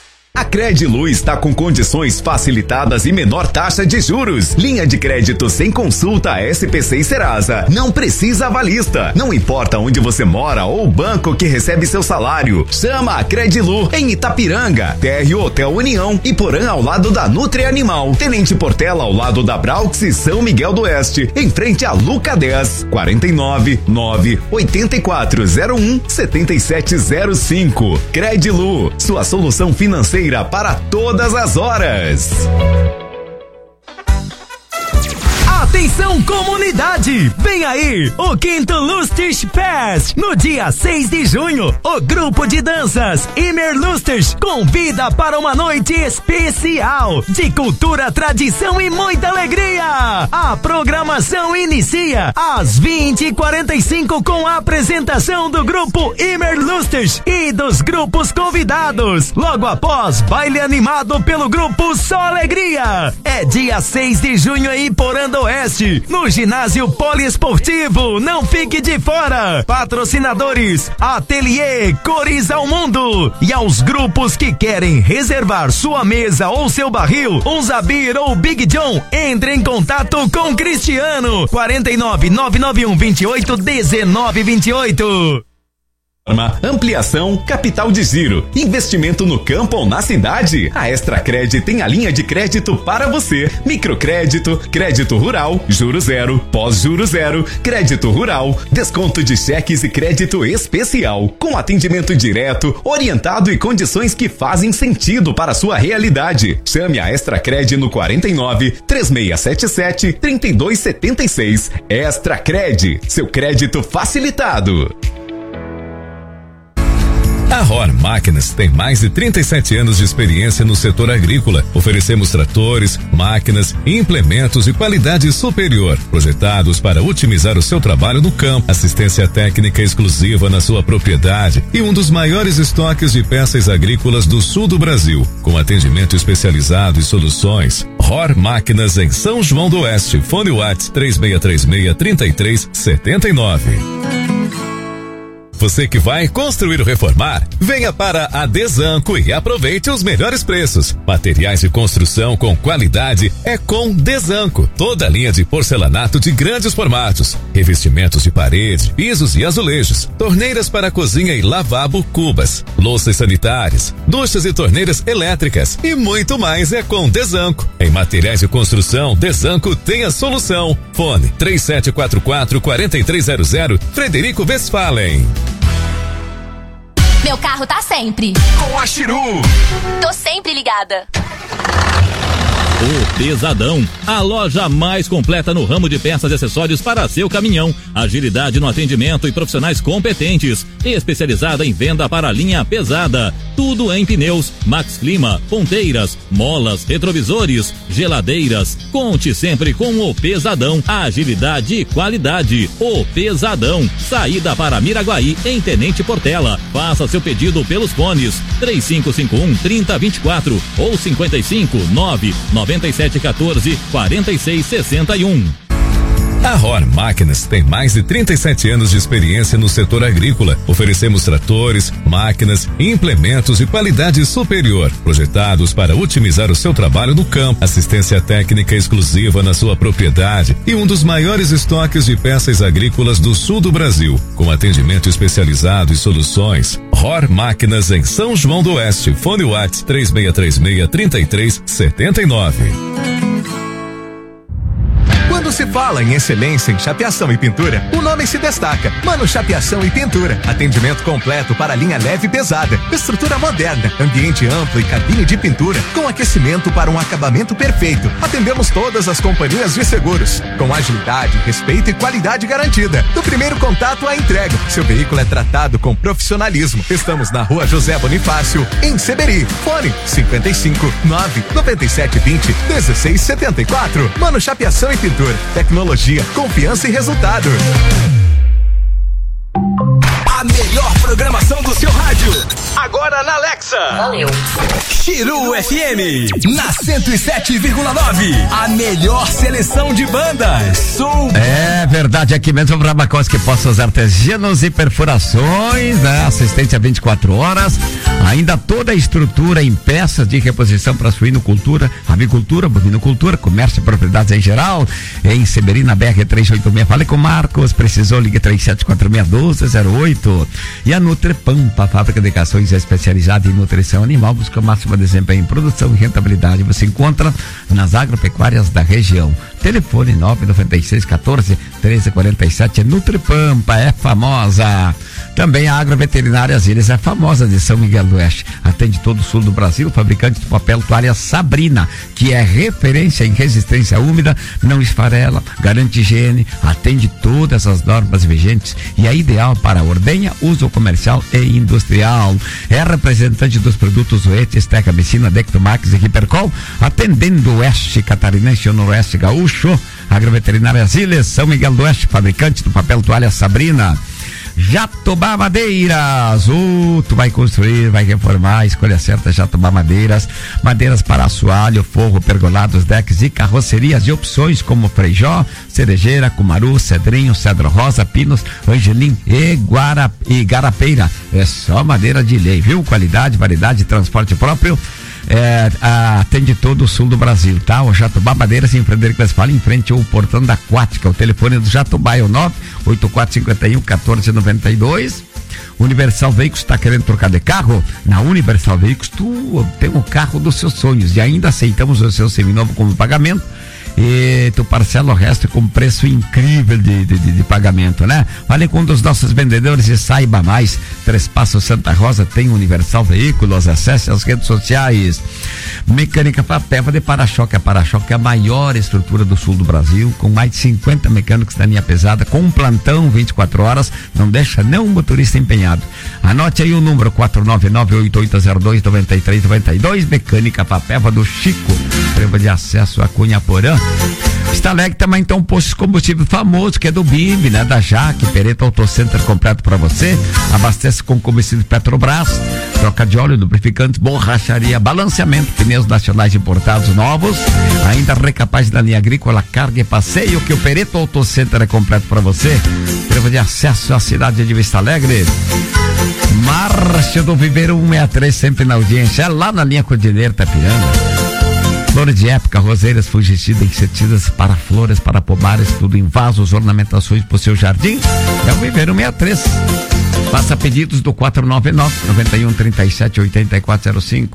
A Credilu está com condições facilitadas e menor taxa de juros. Linha de crédito sem consulta S P C e Serasa. Não precisa avalista. Não importa onde você mora ou o banco que recebe seu salário. Chama a Credilu em Itapiranga, T R Hotel União e Porã ao lado da Nutri Animal. Tenente Portela ao lado da Braux e São Miguel do Oeste. Em frente a Luca dez, quarenta e nove, nove, oitenta e quatro, zero um, setenta e sete zero cinco. Credilu, sua solução financeira para todas as horas. Atenção, comunidade! Vem aí o quinto Lustres Fest no dia seis de junho. O grupo de danças Imer Lustres convida para uma noite especial de cultura, tradição e muita alegria. A programação inicia às vinte e quarenta e cinco com a apresentação do grupo Imer Lustres e dos grupos convidados. Logo após, baile animado pelo grupo Só Alegria. É dia seis de junho aí Porã do Oeste, no ginásio poliesportivo. Não fique de fora. Patrocinadores Ateliê Cores ao Mundo. E aos grupos que querem reservar sua mesa ou seu barril, um Zabir ou Big John, entre em contato com Cristiano. quarenta e nove, nove nove um, vinte e oito, dezenove, vinte e oito. Ampliação, capital de giro, investimento no campo ou na cidade? A Extracred tem a linha de crédito para você. Microcrédito, crédito rural, juro zero, pós-juro zero, crédito rural, desconto de cheques e crédito especial, com atendimento direto, orientado e condições que fazem sentido para a sua realidade. Chame a Extracred no quarenta e nove, três seis sete sete, trinta e dois setenta e seis. Extracred, seu crédito facilitado. A Hor Máquinas tem mais de trinta e sete anos de experiência no setor agrícola. Oferecemos tratores, máquinas, implementos de qualidade superior, projetados para otimizar o seu trabalho no campo, assistência técnica exclusiva na sua propriedade e um dos maiores estoques de peças agrícolas do sul do Brasil, com atendimento especializado e soluções. Hor Máquinas em São João do Oeste. Fone WhatsApp três seis três seis, três três sete nove. Você que vai construir ou reformar, venha para a Desanco e aproveite os melhores preços. Materiais de construção com qualidade é com Desanco. Toda a linha de porcelanato de grandes formatos, revestimentos de parede, pisos e azulejos, torneiras para cozinha e lavabo, cubas, louças sanitárias, duchas e torneiras elétricas e muito mais é com Desanco. Em materiais de construção, Desanco tem a solução. Fone três sete quatro quatro, quatro três zero zero, Frederico Westphalen. Meu carro tá sempre com a Chiru. Tô sempre ligada. O Pesadão, a loja mais completa no ramo de peças e acessórios para seu caminhão. Agilidade no atendimento e profissionais competentes. Especializada em venda para a linha pesada. Tudo em pneus, Max Clima, ponteiras, molas, retrovisores, geladeiras. Conte sempre com o Pesadão. Agilidade e qualidade. O Pesadão. Saída para Miraguaí, em Tenente Portela. Faça seu pedido pelos fones três cinco cinco um, três zero dois quatro ou cinco cinco nove nove sete um quatro, quatro seis seis um. A Hor Máquinas tem mais de trinta e sete anos de experiência no setor agrícola. Oferecemos tratores, máquinas e implementos de qualidade superior, projetados para otimizar o seu trabalho no campo. Assistência técnica exclusiva na sua propriedade e um dos maiores estoques de peças agrícolas do sul do Brasil, com atendimento especializado e soluções. Hor Máquinas em São João do Oeste. Fone WhatsApp três seis três seis, três três sete nove. Quando se fala em excelência em chapeação e pintura, o nome se destaca. Mano Chapeação e Pintura. Atendimento completo para a linha leve e pesada. Estrutura moderna, ambiente amplo e cabine de pintura com aquecimento para um acabamento perfeito. Atendemos todas as companhias de seguros, com agilidade, respeito e qualidade garantida. Do primeiro contato à entrega, seu veículo é tratado com profissionalismo. Estamos na Rua José Bonifácio, em Seberi. Fone cinco cinco nove nove sete dois zero um seis sete quatro. Mano Chapeação e Pintura. Tecnologia, confiança e resultado. A melhor programação do seu rádio. Agora na Alexa. Valeu. Chiru F M. Na cento e sete vírgula nove. A melhor seleção de bandas. Sul. É verdade, aqui mesmo para Macoski Poços Artesianos e Perfurações, né? Assistência vinte e quatro horas. Ainda toda a estrutura em peças de reposição para suinocultura, avicultura, bovinocultura, comércio e propriedades em geral. Em Severina, B R trezentos e oitenta e seis. Fale com Marcos. Precisou, ligue três sete quatro seis um dois zero oito. E a Nutripampa, fábrica de cações especializada em nutrição animal, busca o máximo desempenho em produção e rentabilidade. Você encontra nas agropecuárias da região. Telefone nove nove seis um quatro, um três quatro sete. Nutripampa é famosa. Também a Agroveterinária Zílias é famosa de São Miguel do Oeste. Atende todo o sul do Brasil, fabricante do papel toalha Sabrina, que é referência em resistência úmida, não esfarela, garante higiene, atende todas as normas vigentes e é ideal para ordenha, uso comercial e industrial. É representante dos produtos Oetes, Teca, Messina, Dectomax e Hipercol, atendendo o Oeste Catarinense e o Noroeste Gaúcho. Agroveterinária Zílias, São Miguel do Oeste, fabricante do papel toalha Sabrina. Jatobá Madeiras, uh, tu vai construir, vai reformar, escolha certa, Jatobá Madeiras, madeiras para assoalho, forro, pergolados, decks e carrocerias de opções como Freijó, Cerejeira, Cumaru, Cedrinho, Cedro Rosa, Pinos, Angelim e, Guara, e Garapeira. É só madeira de lei, viu? Qualidade, variedade, transporte próprio. É, atende todo o sul do Brasil, tá? O Jatobá Madeiras em Frederico Westphalen, em frente ao Portão da Aquática. O telefone do Jatobá é o nove oito quatro cinco um, um quatro nove dois. Universal Veículos, está querendo trocar de carro? Na Universal Veículos tu tem o carro dos seus sonhos e ainda aceitamos o seu seminovo como pagamento. E tu parcela o resto com preço incrível de, de, de, de pagamento, né? Fale com um dos nossos vendedores e saiba mais. Três Passos Santa Rosa tem Universal Veículos, acesse as redes sociais. Mecânica Papeva de para-choque. A para-choque é a maior estrutura do sul do Brasil, com mais de cinquenta mecânicos da linha pesada, com um plantão vinte e quatro horas, não deixa nenhum motorista empenhado. Anote aí o número quatro nove nove oito oito zero dois nove três nove dois. Mecânica Papeva do Chico, prova de acesso a Cunhaporã. Vista Alegre também tem um posto de combustível famoso, que é do B I B, né? Da Jaque, Pereta Auto Center completo pra você. Abastece com combustível Petrobras, troca de óleo, lubrificantes, borracharia, balanceamento, pneus nacionais importados novos, ainda recapaz da linha agrícola, carga e passeio, que o Pereta Auto Center é completo pra você. Trevo de acesso à cidade de Vista Alegre. Marcha do Viveiro cento e sessenta e três, sempre na audiência, é lá na linha Cordilheira Tapiranga. Flores de época, roseiras, fungicidas, inseticidas para flores, para pomares, tudo em vasos, ornamentações para o seu jardim. É o Viveiro cento e sessenta e três. Faça pedidos do quatro nove nove, nove um três sete, oito quatro zero cinco.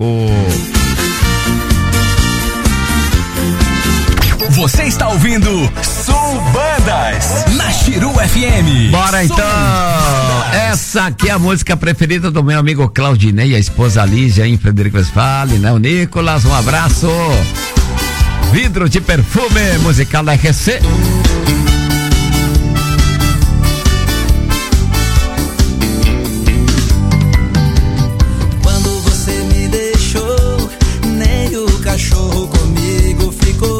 Você está ouvindo Sul Bandas na Chiru F M. Bora então! Essa aqui é a música preferida do meu amigo Claudinei, a esposa Lígia em Frederico Westphalen, né? O Nicolas, um abraço. Vidro de perfume, musical da R C. Quando você me deixou, nem o cachorro comigo ficou.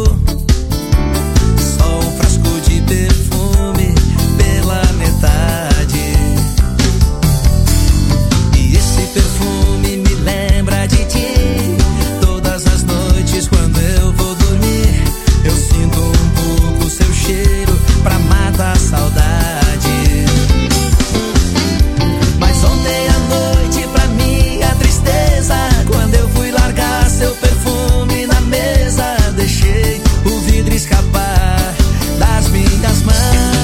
Perfume pela metade. E esse perfume me lembra de ti. Todas as noites quando eu vou dormir, eu sinto um pouco seu cheiro pra matar a saudade. Mas ontem à noite pra mim a tristeza, quando eu fui largar seu perfume na mesa, deixei o vidro escapar das minhas mãos.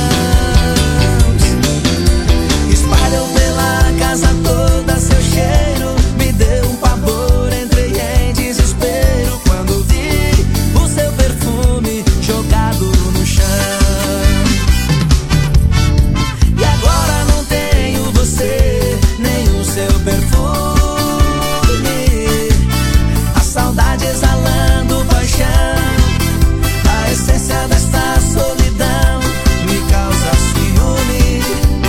Espalhou pela casa toda seu cheiro, me deu um pavor, entrei em desespero quando vi o seu perfume jogado no chão. E agora não tenho você, nem o seu perfume. A saudade exalando paixão, a essência desta solidão me causa ciúme.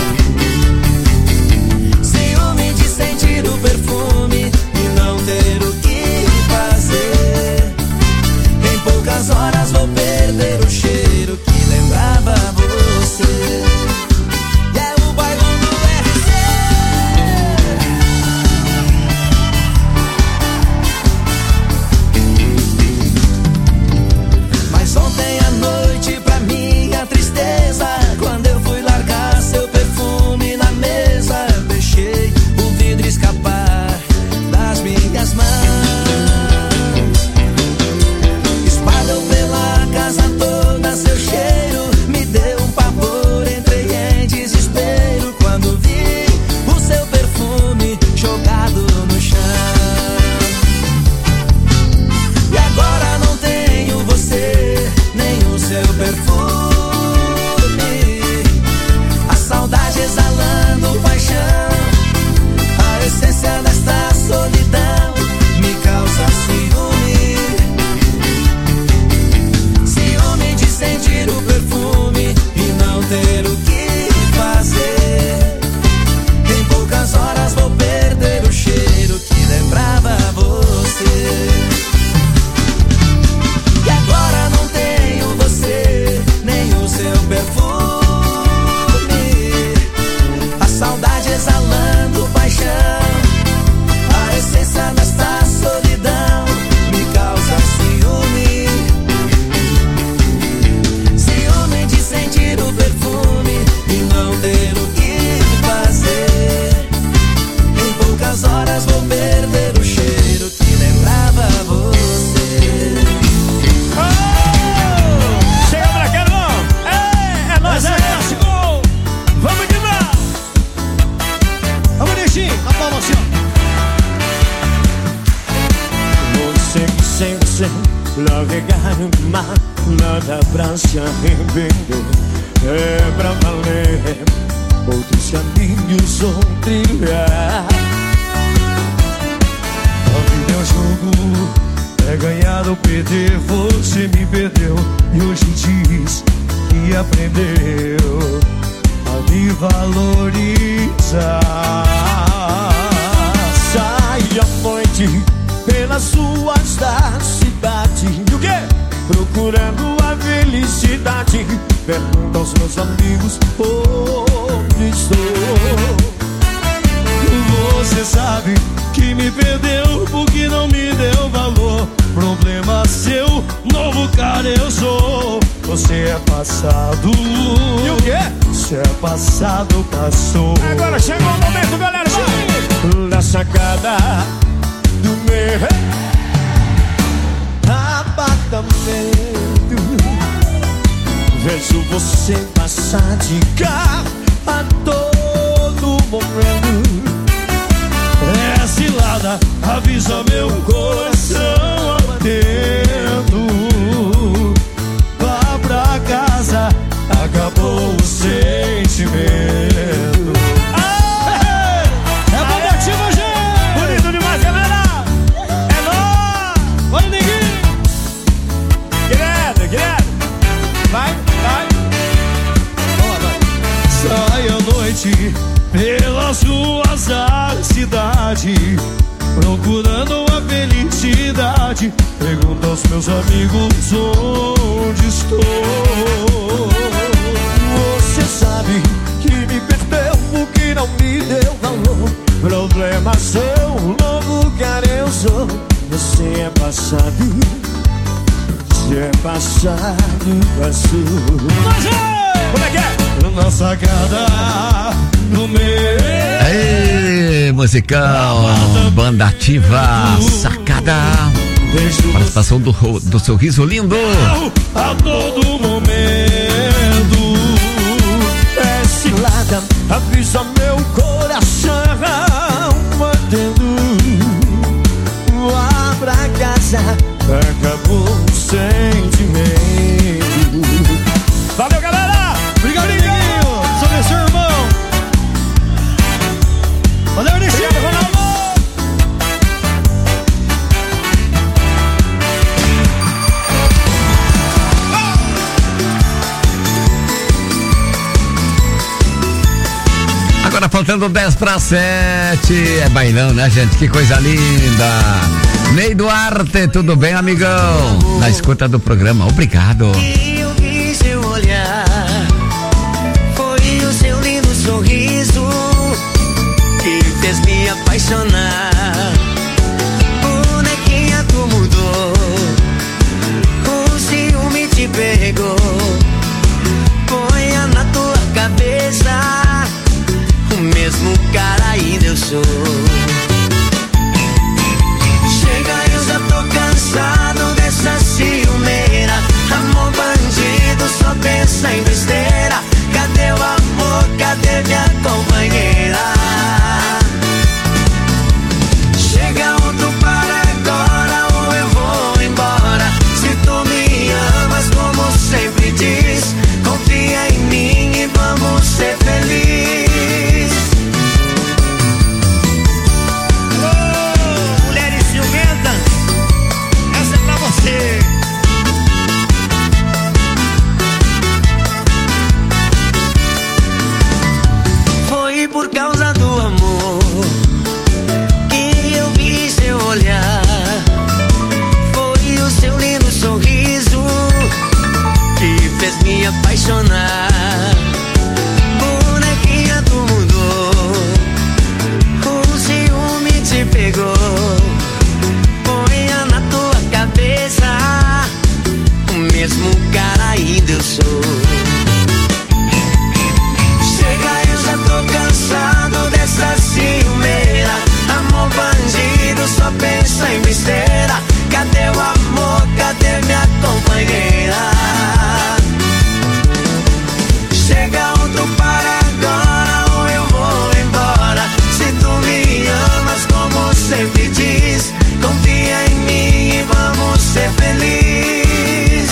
Ciúme de sentir o perfume e não ter o que fazer. Em poucas horas vou perder o cheiro que lembrava você. E é o bailão do R C. Mas ontem à noite pra minha tristeza, quando eu fui largar seu perfume na mesa, deixei o vidro escapar das minhas mãos. Espalhou pela casa toda seu cheiro, me deu um pavor, entrei em desespero quando vi o seu perfume jogado no chão. E agora não tenho você, nem o seu perfume. A saudade exalando paixão, a essência desta solidão me causa ciúme. Ciúme de sentir o perfume e não ter o que fazer. Em poucas horas vou perder o cheiro que lembrava você. E agora não tenho você, nem o seu perfume. A saudade exalando paixão, a essência desta solidão me causa ciúme. Ciúme de sentir o perfume e não ter o que fazer. Em poucas horas vou perder o cheiro que lembrava você. Chega pra cá, irmão! É, é nóis, é clássico! Vamos de lá! Vamos, Nixi, a palma assim, ó. Você que sem você navegar no mar, nada pra se arrepender. É pra valer, outros caminhos vão trilhar. A vida é um jogo, é ganhar ou perder. Você me perdeu e hoje diz que aprendeu a me valorizar. Sai à noite pelas ruas da cidade, e o quê? Procurando a felicidade. pergunto aos meus amigos onde estou. Você sabe que me perdeu porque não me deu valor. Problema seu, novo cara eu sou. Você é passado. E o quê? Você é passado, passou. Agora chegou o momento, galera, vai! Na sacada do meu apartamento, vejo você passar de carro a todo momento. É cilada, avisa meu coração atento. Vá pra casa, acabou o sentimento. Ah, é bom motivo, gente! Bonito demais, galera! É nóis! Olha o neguinho! Direto, direto! Vai, vai! Vamos lá, vai! Sai à noite pelas ruas da cidade, procurando a felicidade. Pergunto aos meus amigos onde estou. Você sabe que me perdeu porque não me deu valor. Problema seu, novo cara eu sou. Você é passado, você é passado, passou. Como é que é? Na sacada do meu. Ei, musical, banda ativa, sacada. Participação do, do Sorriso Lindo. A todo momento é cilada, avisa meu coração batendo. Vá pra casa, acabou o sentimento. Valeu, galera! Obrigado, Liguinho! Sou seu irmão! Valeu, Cristiano Ronaldo! Agora faltando dez para sete. É bailão, né, gente? Que coisa linda! Ney Duarte, tudo bem, amigão? Na escuta do programa, obrigado. Eu vi seu olhar, foi o seu lindo sorriso que fez me apaixonar. Bonequinha, tu mudou, o ciúme te pegou. Ponha na tua cabeça, o mesmo cara ainda eu sou. Chega, eu já tô cansado dessa ciumeira. Amor bandido, só pensa em besteira. Cadê o amor, cadê minha companheira? Chega, outro para agora ou eu vou embora. Se tu me amas como sempre diz, confia em mim e vamos ser felizes. Oh, mulheres ciumentas, essa é pra você. Foi por causa do amor que eu vi seu olhar, foi o seu lindo sorriso que fez me apaixonar. Bonequinha, tu mudou, o ciúme te pegou. Ponha na tua cabeça, o mesmo cara ainda eu sou. Chega, eu já tô cansado dessa ciumeira. Amor bandido, só pensa em besteira. Cadê o amor, cadê minha companheira? Chega, outro para agora ou eu vou embora. Se tu me amas como sempre diz, confia em mim e vamos ser felizes.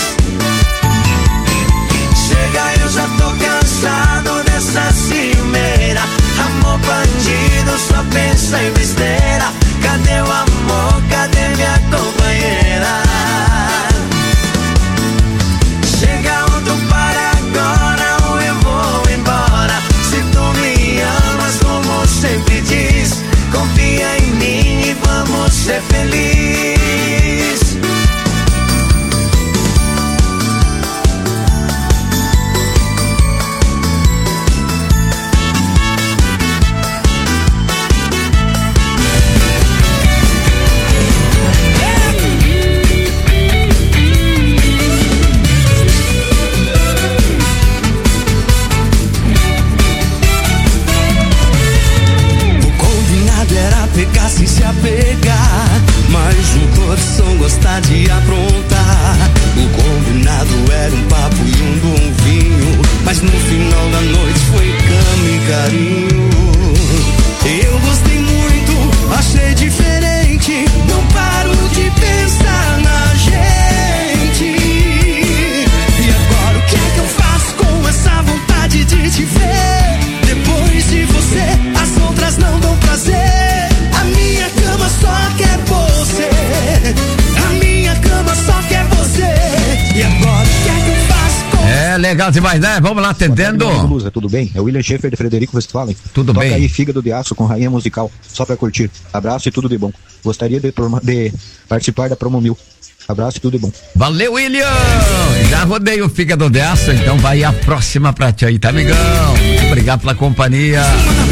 Chega, eu já tô cansado dessa ciumeira. Amor bandido, só pensa em besteira. Cadê o amor, cadê minha companheira? Chega, outro para agora ou eu vou embora. Se tu me amas como sempre diz, confia em mim e vamos ser felizes. apegar, mas o coração gosta de aprontar. O combinado era um papo e um bom vinho, mas no final da noite foi cama e carinho. Eu gostei muito, achei diferente, não paro de pensar na gente. E agora o que é que eu faço com essa vontade de te ver? Depois de você, as outras não dão prazer. A minha cama só quer você, a minha cama só quer você. E agora o que é que eu faço com... É legal demais, né? Vamos lá, atendendo. Lusa, tudo bem? É o William Schaefer de Frederico Westphalen. Tudo Toca bem. aí Fígado de Aço com Rainha Musical, só pra curtir. Abraço e tudo de bom. Gostaria de, de participar da Promo Mil. Abraço e tudo de bom. Valeu, William! Já rodei o Fígado de Aço, então vai a próxima pra ti aí, tá, amigão? Obrigado pela companhia.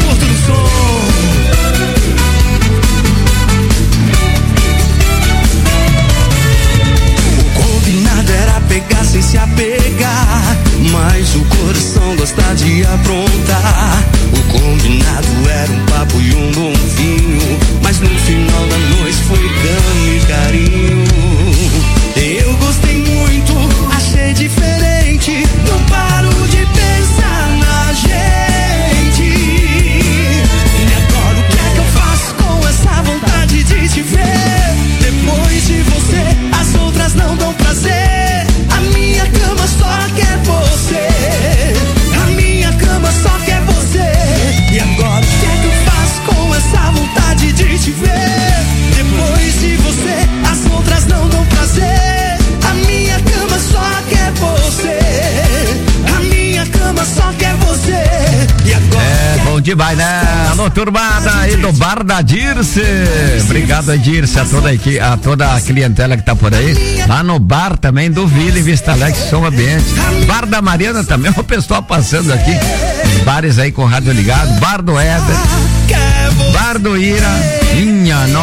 Era pegar sem se apegar, mas o coração gosta de aprontar. O combinado era um papo e um bom vinho, mas no final da noite foi cama e carinho. Eu gostei muito, achei diferente, não paro de pensar na gente. E agora o que é que eu faço com essa vontade de te ver? Depois de você, as outras não dão prazer. A minha cama só quer você, a minha cama só quer você. E agora o que é que eu faço com essa vontade de te ver? Depois de você, as outras não dão prazer. A minha cama só quer você, a minha cama só quer você. E agora é bom demais, né? Alô, turbada aí do Bar da Dirce. Obrigado, Dirce, a toda, aqui, a toda a clientela que tá por aí. Lá no bar também do Vila em Vista Alegre, Som Ambiente. Bar da Mariana também, o pessoal passando aqui. Os bares aí com rádio ligado. Bar do Éder, Bar do Ira. Minha nossa.